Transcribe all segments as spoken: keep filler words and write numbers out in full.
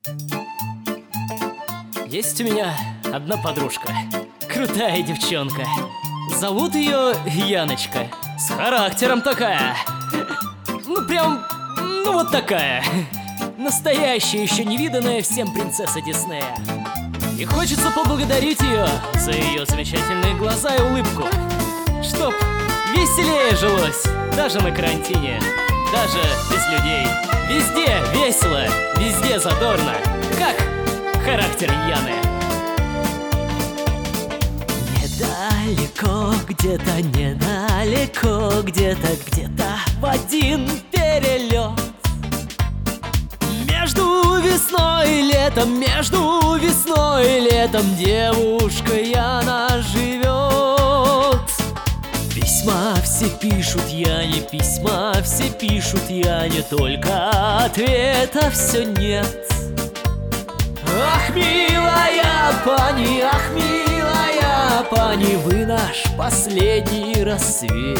Есть у меня одна подружка, крутая девчонка. Зовут ее Яночка. С характером такая. Ну прям, ну вот такая. Настоящая, еще не виданная всем принцесса Диснея. И хочется поблагодарить ее за ее замечательные глаза и улыбку. Чтоб веселее жилось, даже на карантине, даже без людей. Везде весело, везде задорно, как характер Яны. Недалеко, где-то недалеко, где-то, где-то в один перелет. Между весной и летом, между весной и летом девушка Яна живет. Письма все пишут Яне, письма все пишут Яне, только ответа все нет. Ах, милая пани, ах, милая пани, вы наш последний рассвет.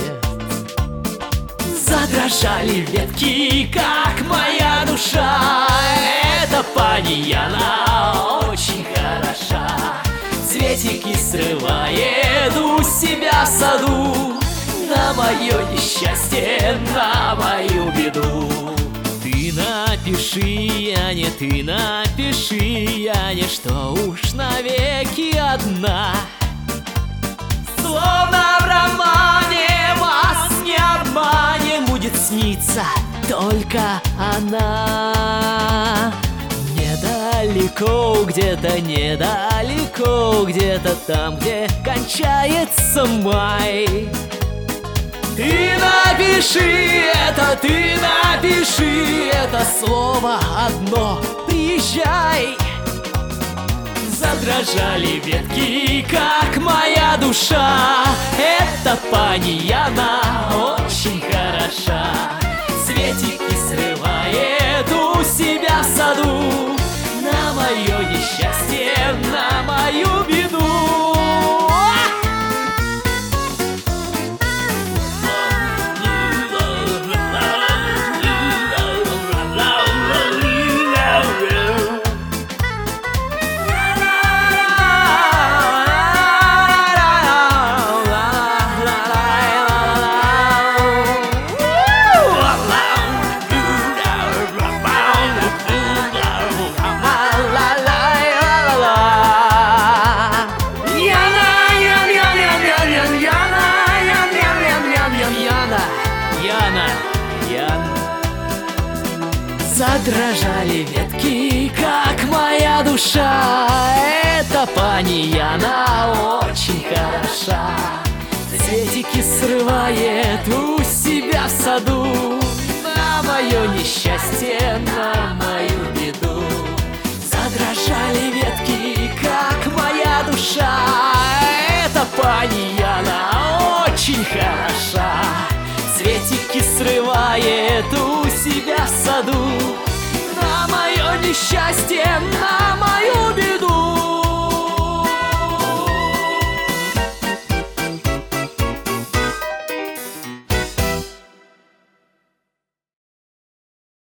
Задрожали ветки, как моя душа. Эта пани Яна очень хороша. Цветики срывает у себя в саду. На мое несчастье, на мою беду. Ты напиши, Яне, ты напиши, Яне, что уж навеки одна. Словно в романе, вас не обманем, будет сниться только она. Недалеко, где-то недалеко, где-то там, где кончается май. Ты напиши это, ты напиши это слово одно, приезжай. Задрожали ветки, как моя душа. Эта пани Яна очень хороша. Цветики срывает у себя в саду. На мое несчастье, на мою беду. Яна, Яна. Задрожали ветки, как моя душа. Эта пани Яна очень хороша. Цветики срывает у себя в саду. На мое несчастье, на мою беду. Задрожали ветки, как моя душа. Эта пани Яна очень хороша. Цветики срывает у себя в саду. На мое несчастье, на мою